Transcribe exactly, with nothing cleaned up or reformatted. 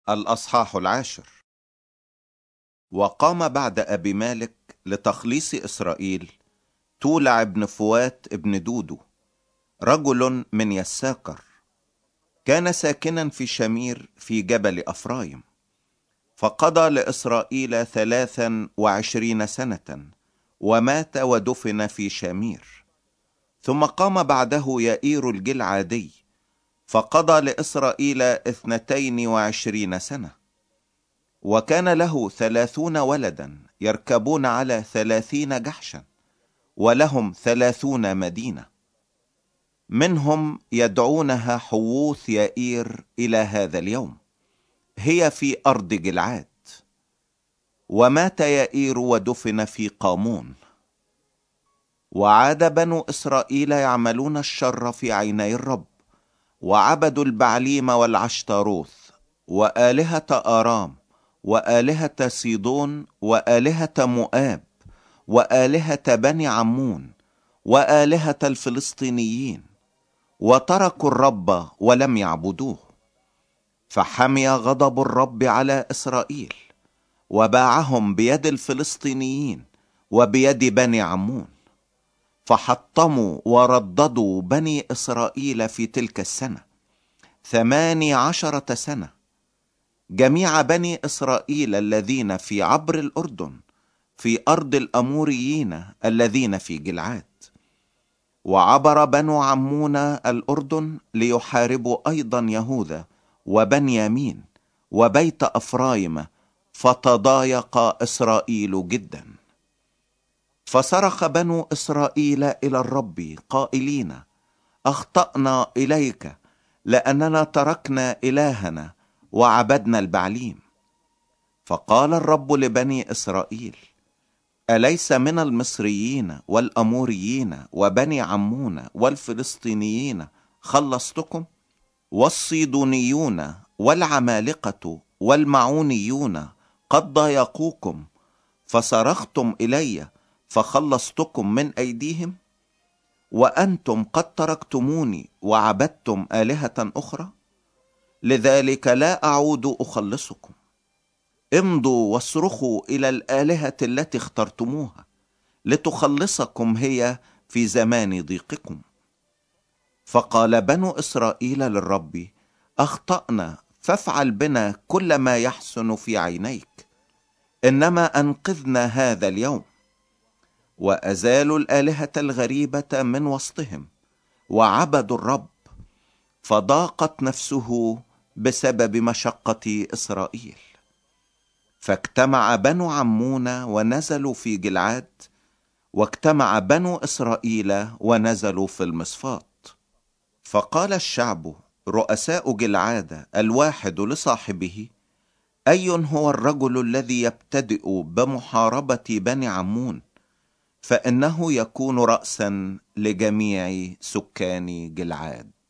الأصحاح العاشر. وقام بعد أبي مالك لتخليص إسرائيل تولع بن فوات ابن دودو، رجل من يساكر، كان ساكنا في شمير في جبل أفرايم، فقضى لإسرائيل ثلاثا وعشرين سنة، ومات ودفن في شامير. ثم قام بعده يائير الجلعادي، فقضى لإسرائيل اثنتين وعشرين سنة، وكان له ثلاثون ولدا يركبون على ثلاثين جحشا، ولهم ثلاثون مدينة، منهم يدعونها حووث يائير إلى هذا اليوم، هي في أرض جلعاد. ومات يائير ودفن في قامون. وعاد بنو إسرائيل يعملون الشر في عيني الرب، وعبدوا البعليم والعشتاروث وآلهة آرام وآلهة سيدون وآلهة مؤاب وآلهة بني عمون وآلهة الفلسطينيين، وتركوا الرب ولم يعبدوه. فحمي غضب الرب على إسرائيل، وباعهم بيد الفلسطينيين وبيد بني عمون، فحطموا ورددوا بني إسرائيل في تلك السنة ثماني عشرة سنة، جميع بني إسرائيل الذين في عبر الأردن في أرض الأموريين الذين في جلعاد. وعبر بنو عمون الأردن ليحاربوا أيضا يهوذا وبنيامين وبيت أفرايم، فتضايق إسرائيل جدا. فصرخ بنو إسرائيل إلى الرب قائلين: أخطأنا إليك، لأننا تركنا إلهنا وعبدنا البعليم. فقال الرب لبني إسرائيل: أليس من المصريين والأموريين وبني عمون والفلسطينيين خلصتكم؟ والصيدونيون والعمالقة والمعونيون قد ضايقوكم، فصرختم إلي فخلصتكم من أيديهم؟ وأنتم قد تركتموني وعبدتم آلهة أخرى، لذلك لا أعود أخلصكم. امضوا واصرخوا إلى الآلهة التي اخترتموها لتخلصكم هي في زمان ضيقكم. فقال بنو إسرائيل للرب: أخطأنا، فافعل بنا كل ما يحسن في عينيك، إنما أنقذنا هذا اليوم. وأزالوا الآلهة الغريبة من وسطهم وعبدوا الرب، فضاقت نفسه بسبب مشقة إسرائيل. فاجتمع بنو عمون ونزلوا في جلعاد، واجتمع بنو إسرائيل ونزلوا في المصفات. فقال الشعب رؤساء جلعاد الواحد لصاحبه: أي هو الرجل الذي يبتدئ بمحاربة بني عمون؟ فإنه يكون رأسا لجميع سكان جلعاد.